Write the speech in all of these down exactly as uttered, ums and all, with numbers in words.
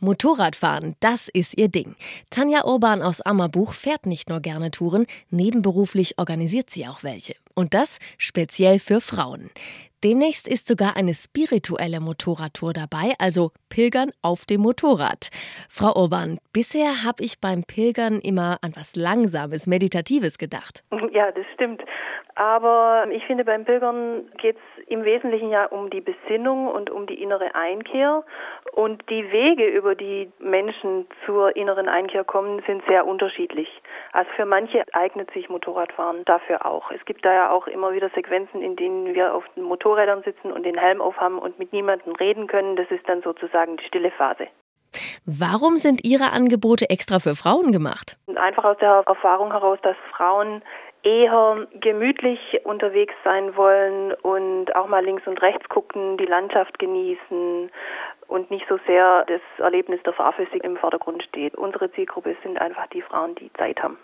Motorradfahren, das ist ihr Ding. Tanja Urban aus Ammerbuch fährt nicht nur gerne Touren, nebenberuflich organisiert sie auch welche. Und das speziell für Frauen. Demnächst ist sogar eine spirituelle Motorradtour dabei, also Pilgern auf dem Motorrad. Frau Urban, bisher habe ich beim Pilgern immer an was Langsames, Meditatives gedacht. Ja, das stimmt. Aber ich finde, beim Pilgern geht es im Wesentlichen ja um die Besinnung und um die innere Einkehr. Und die Wege, über die Menschen zur inneren Einkehr kommen, sind sehr unterschiedlich. Also für manche eignet sich Motorradfahren dafür auch. Es gibt da ja auch immer wieder Sequenzen, in denen wir auf den Motorrädern sitzen und den Helm aufhaben und mit niemandem reden können. Das ist dann sozusagen die stille Phase. Warum sind Ihre Angebote extra für Frauen gemacht? Einfach aus der Erfahrung heraus, dass Frauen eher gemütlich unterwegs sein wollen und auch mal links und rechts gucken, die Landschaft genießen und nicht so sehr das Erlebnis der Fahrphysik im Vordergrund steht. Unsere Zielgruppe sind einfach die Frauen, die Zeit haben.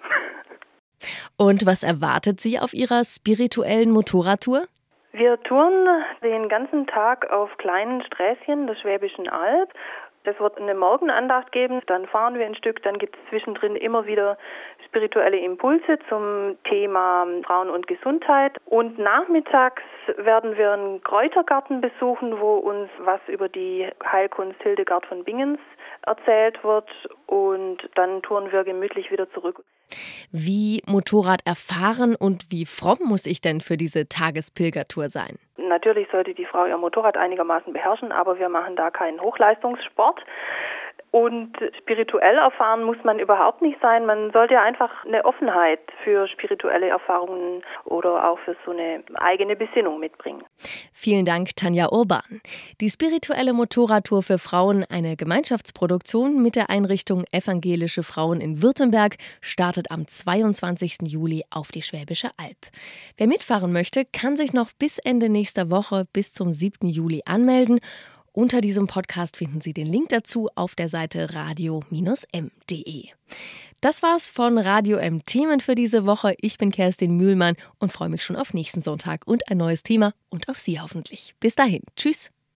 Und was erwartet Sie auf Ihrer spirituellen Motorradtour? Wir touren den ganzen Tag auf kleinen Sträßchen der Schwäbischen Alb. Es wird eine Morgenandacht geben, dann fahren wir ein Stück, dann gibt es zwischendrin immer wieder spirituelle Impulse zum Thema Frauen und Gesundheit. Und nachmittags werden wir einen Kräutergarten besuchen, wo uns was über die Heilkunst Hildegard von Bingens erzählt wird. Und dann touren wir gemütlich wieder zurück. Wie Motorrad erfahren und wie fromm muss ich denn für diese Tagespilgertour sein? Natürlich sollte die Frau ihr Motorrad einigermaßen beherrschen, aber wir machen da keinen Hochleistungssport. Und spirituell erfahren muss man überhaupt nicht sein. Man sollte ja einfach eine Offenheit für spirituelle Erfahrungen oder auch für so eine eigene Besinnung mitbringen. Vielen Dank, Tanja Urban. Die spirituelle Motorradtour für Frauen, eine Gemeinschaftsproduktion mit der Einrichtung Evangelische Frauen in Württemberg, startet am zweiundzwanzigsten Juli auf die Schwäbische Alb. Wer mitfahren möchte, kann sich noch bis Ende nächster Woche bis zum siebten Juli anmelden. Unter diesem Podcast finden Sie den Link dazu auf der Seite radio M punkt de. Das war's von Radio M Themen für diese Woche. Ich bin Kerstin Mühlmann und freue mich schon auf nächsten Sonntag und ein neues Thema und auf Sie hoffentlich. Bis dahin. Tschüss.